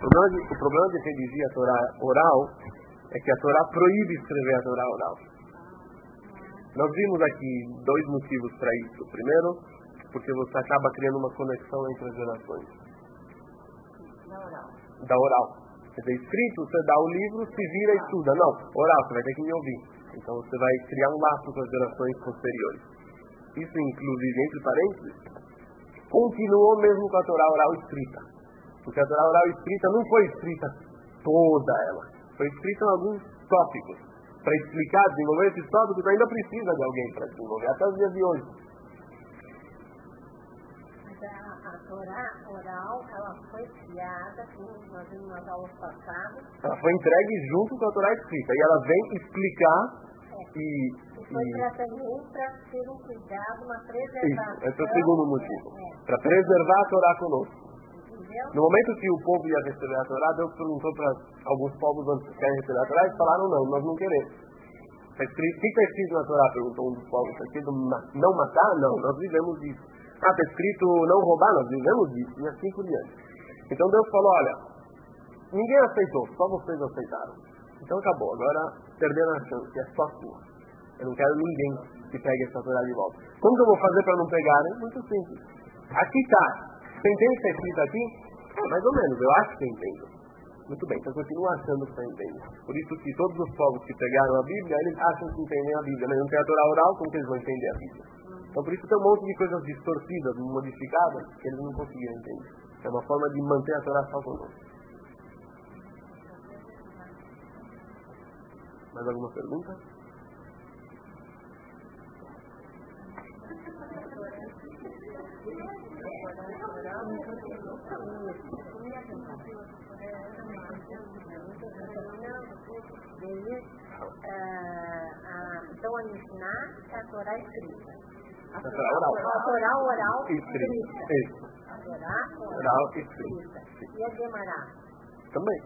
O problema de redigir a Torá oral é que a Torá proíbe escrever a Torá oral. Nós vimos aqui 2 motivos para isso. Primeiro, porque você acaba criando uma conexão entre as gerações. Da oral. Quer dizer, escrito, você dá o livro, se vira e estuda. Não, oral, você vai ter que me ouvir. Então você vai criar um laço com as gerações posteriores. Isso, inclusive, entre parênteses, continuou mesmo com a Torá oral escrita. Porque a Torá oral escrita não foi escrita toda ela. Foi escrita em alguns tópicos. Para explicar, desenvolver esses tópicos, ainda precisa de alguém para desenvolver, até os dias de hoje. A Torá oral, ela foi criada, como nós vimos nas aulas passadas. Ela foi entregue junto com a Torá escrita. E ela vem explicar e foi também para ter um cuidado, uma preservação. Esse é o segundo motivo. Para preservar a Torá conosco. Entendeu? No momento que o povo ia receber a Torá, Deus perguntou para alguns povos antes que querem receber a Torá, eles falaram não, nós não queremos. O que está escrito na Torá? Perguntou um dos povos. Está escrito não matar? Não, nós vivemos disso. Está escrito não roubar? Nós vivemos disso. E assim por diante. Então Deus falou, olha, ninguém aceitou, só vocês aceitaram. Então acabou, agora perderam a chance, é só sua. Eu não quero ninguém que pegue essa Torá de volta. Como que eu vou fazer para não pegarem? Muito simples. Aqui está. Você entende o que está escrito aqui? Mais ou menos, eu acho que eu entendo. Muito bem, então continua achando que você entende. Por isso que todos os povos que pegaram a Bíblia, eles acham que entendem a Bíblia. Mas não tem a Torá oral, como que eles vão entender a Bíblia? Então por isso tem um monte de coisas distorcidas, modificadas, que eles não conseguiram entender. É uma forma de manter a Torá só conosco. Mais alguma pergunta? Então a Mishnah é a Torá escrita. A Torá oral escrita. Isso. A Torá Oral escrita. E a Gemara? Também.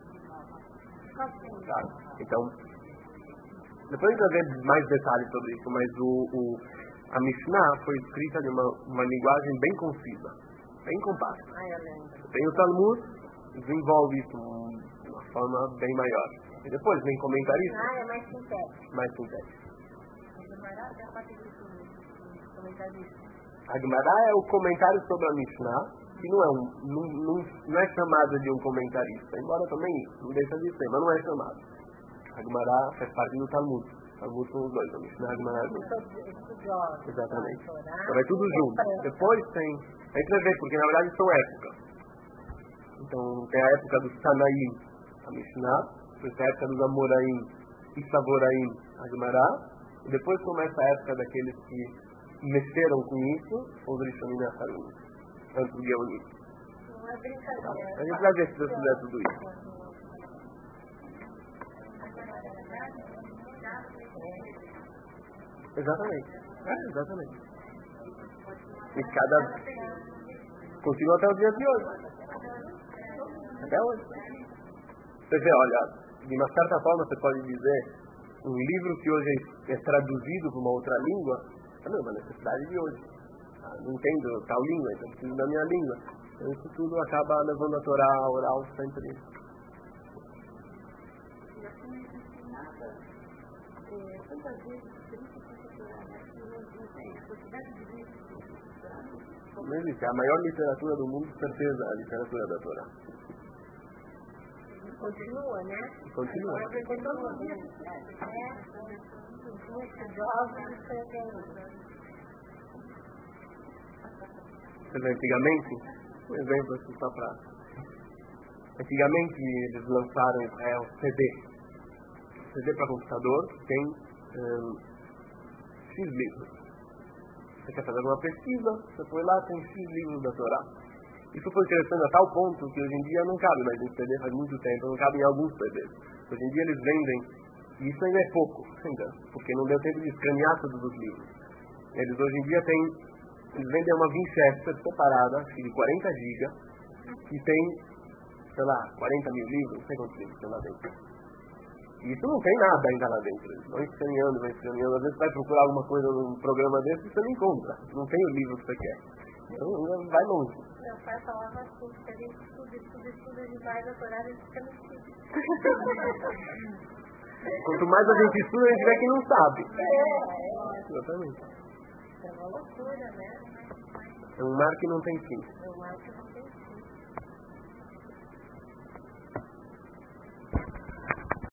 Claro. Então, depois a gente vai ver mais detalhes sobre isso, mas a Mishnah foi escrita de uma linguagem bem concisa, bem compacta. Tem o Talmud, desenvolve isso de uma forma bem maior. E depois vem comentarista. É mais sintético. Mais sintético. A Gemara é o comentário sobre a Mishnah, que não é chamado de um comentarista, embora também não deixa de ser, mas não é chamado. A Gemara faz parte do Talmud. Talmud são os dois, a Mishnah e a Gemara é dois. Exatamente. Então é tudo junto. Depois tem... A gente vai ver, porque na verdade são épocas. Então tem a época dos Tanaim, a Mishnah, depois tem a época dos Amoraim e Savoraim, a Gemara, e depois começa a época daqueles que mexeram com isso, os Rishonim e Acharim, antes do Geonim. Não é brincadeira. A gente vai ver se Deus fizer tudo isso. Exatamente. Exatamente. E continua até os dias de hoje. Até hoje. Você vê, olha, de uma certa forma você pode dizer, um livro que hoje é traduzido para uma outra língua, é uma necessidade de hoje. Não entendo tal língua, então preciso da minha língua. Então isso tudo acaba levando a Torá oral sempre. Não existe. A maior literatura do mundo, com certeza, é a literatura da Torá. Continua, né? Continua. Antigamente, um exemplo assim só para... Antigamente eles lançaram o CD. CD para computador tem X livros. Você quer fazer alguma pesquisa, você foi lá, tem X livros da Torá. Isso foi crescendo a tal ponto que hoje em dia não cabe mais em CD, faz muito tempo, não cabe em alguns CDs. Hoje em dia eles vendem, e isso ainda é pouco, ainda, porque não deu tempo de escanear todos os livros. Eles hoje em dia eles vendem uma Winchester separada, acho que de 40 GB, que tem, sei lá, 40 mil livros, não sei quantos livros tem lá dentro. E isso não tem nada ainda lá dentro. Eles vão escaneando. Às vezes você vai procurar alguma coisa num programa desse e você não encontra. Não tem o livro que você quer. Então vai longe. Meu pai falava assim, que a gente estuda estude mais a Torá, a gente fica no sítio. Quanto mais a gente estuda, a gente vê que não sabe. Exatamente. É uma loucura, né? É um mar que não tem fim. É um mar que não tem fim.